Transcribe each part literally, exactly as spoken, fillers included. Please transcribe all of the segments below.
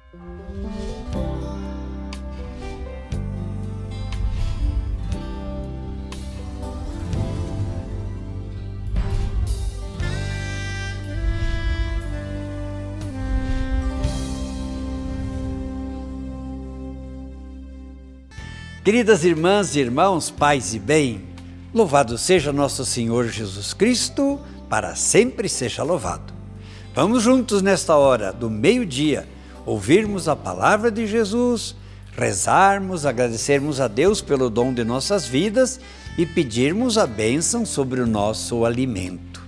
Queridas irmãs e irmãos, paz e bem, louvado seja nosso Senhor Jesus Cristo, para sempre seja louvado. Vamos juntos nesta hora do meio-dia, ouvirmos a palavra de Jesus, rezarmos, agradecermos a Deus pelo dom de nossas vidas e pedirmos a bênção sobre o nosso alimento.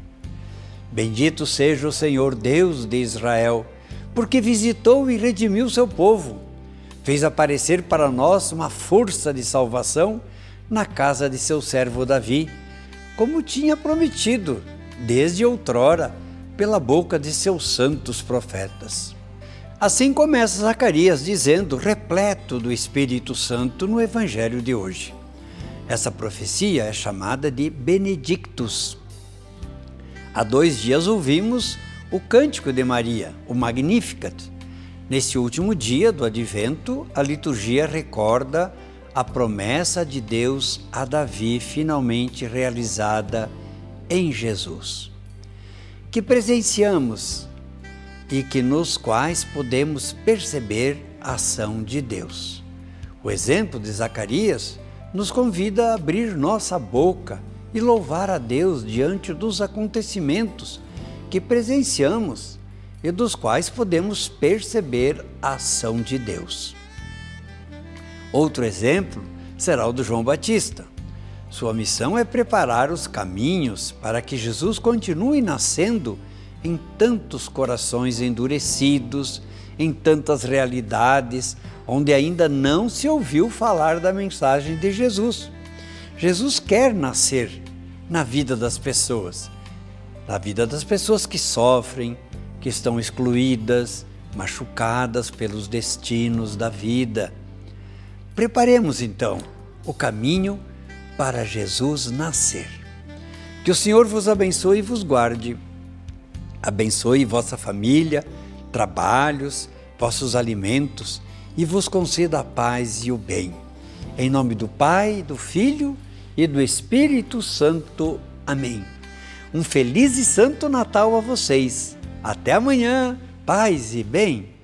Bendito seja o Senhor Deus de Israel, porque visitou e redimiu seu povo. Fez aparecer para nós uma força de salvação na casa de seu servo Davi, como tinha prometido desde outrora pela boca de seus santos profetas. Assim começa Zacarias dizendo, repleto do Espírito Santo no Evangelho de hoje. Essa profecia é chamada de Benedictus. Há dois dias ouvimos o Cântico de Maria, o Magnificat. Nesse último dia do Advento, a liturgia recorda a promessa de Deus a Davi finalmente realizada em Jesus, que presenciamos e que nos quais podemos perceber a ação de Deus. O exemplo de Zacarias nos convida a abrir nossa boca e louvar a Deus diante dos acontecimentos que presenciamos e dos quais podemos perceber a ação de Deus. Outro exemplo será o do João Batista. Sua missão é preparar os caminhos para que Jesus continue nascendo em tantos corações endurecidos, em tantas realidades, onde ainda não se ouviu falar da mensagem de Jesus. Jesus quer nascer na vida das pessoas, na vida das pessoas que sofrem, que estão excluídas, machucadas pelos destinos da vida. Preparemos então o caminho para Jesus nascer. Que o Senhor vos abençoe e vos guarde. Abençoe vossa família, trabalhos, vossos alimentos e vos conceda a paz e o bem. Em nome do Pai, do Filho e do Espírito Santo. Amém. Um feliz e santo Natal a vocês. Até amanhã, paz e bem.